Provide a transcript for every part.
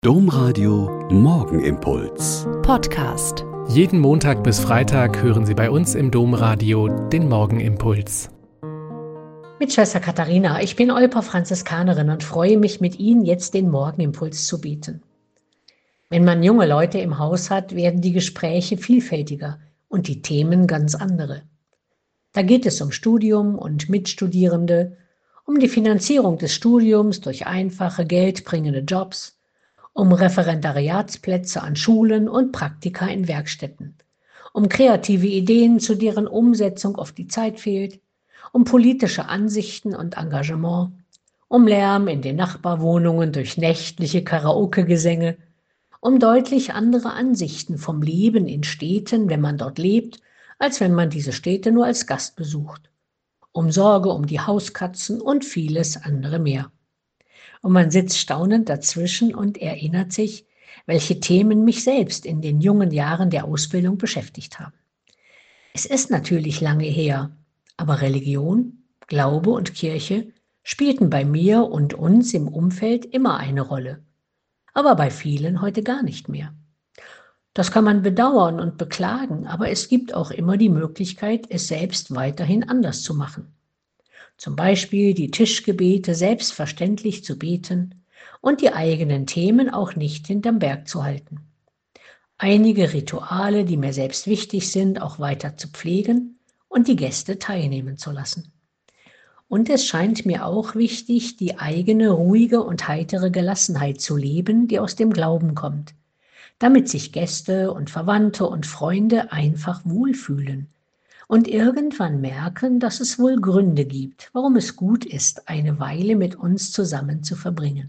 Domradio Morgenimpuls. Podcast. Jeden Montag bis Freitag hören Sie bei uns im Domradio den Morgenimpuls. Mit Schwester Katharina, ich bin Olper Franziskanerin und freue mich, mit Ihnen jetzt den Morgenimpuls zu beten. Wenn man junge Leute im Haus hat, werden die Gespräche vielfältiger und die Themen ganz andere. Da geht es um Studium und Mitstudierende, um die Finanzierung des Studiums durch einfache, geldbringende Jobs, um Referendariatsplätze an Schulen und Praktika in Werkstätten, um kreative Ideen, zu deren Umsetzung oft die Zeit fehlt, um politische Ansichten und Engagement, um Lärm in den Nachbarwohnungen durch nächtliche Karaoke-Gesänge, um deutlich andere Ansichten vom Leben in Städten, wenn man dort lebt, als wenn man diese Städte nur als Gast besucht, um Sorge um die Hauskatzen und vieles andere mehr. Und man sitzt staunend dazwischen und erinnert sich, welche Themen mich selbst in den jungen Jahren der Ausbildung beschäftigt haben. Es ist natürlich lange her, aber Religion, Glaube und Kirche spielten bei mir und uns im Umfeld immer eine Rolle, aber bei vielen heute gar nicht mehr. Das kann man bedauern und beklagen, aber es gibt auch immer die Möglichkeit, es selbst weiterhin anders zu machen. Zum Beispiel die Tischgebete selbstverständlich zu beten und die eigenen Themen auch nicht hinterm Berg zu halten. Einige Rituale, die mir selbst wichtig sind, auch weiter zu pflegen und die Gäste teilnehmen zu lassen. Und es scheint mir auch wichtig, die eigene ruhige und heitere Gelassenheit zu leben, die aus dem Glauben kommt, damit sich Gäste und Verwandte und Freunde einfach wohlfühlen und irgendwann merken, dass es wohl Gründe gibt, warum es gut ist, eine Weile mit uns zusammen zu verbringen.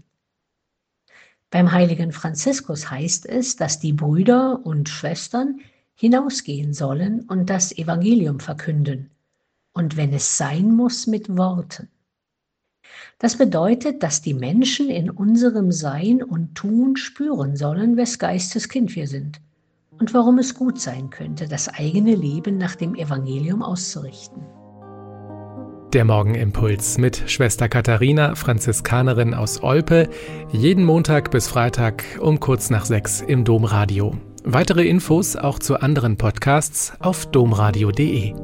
Beim heiligen Franziskus heißt es, dass die Brüder und Schwestern hinausgehen sollen und das Evangelium verkünden, und wenn es sein muss, mit Worten. Das bedeutet, dass die Menschen in unserem Sein und Tun spüren sollen, wes Geistes Kind wir sind und warum es gut sein könnte, das eigene Leben nach dem Evangelium auszurichten. Der Morgenimpuls mit Schwester Katharina, Franziskanerin aus Olpe, jeden Montag bis Freitag um kurz nach 6 im Domradio. Weitere Infos auch zu anderen Podcasts auf domradio.de.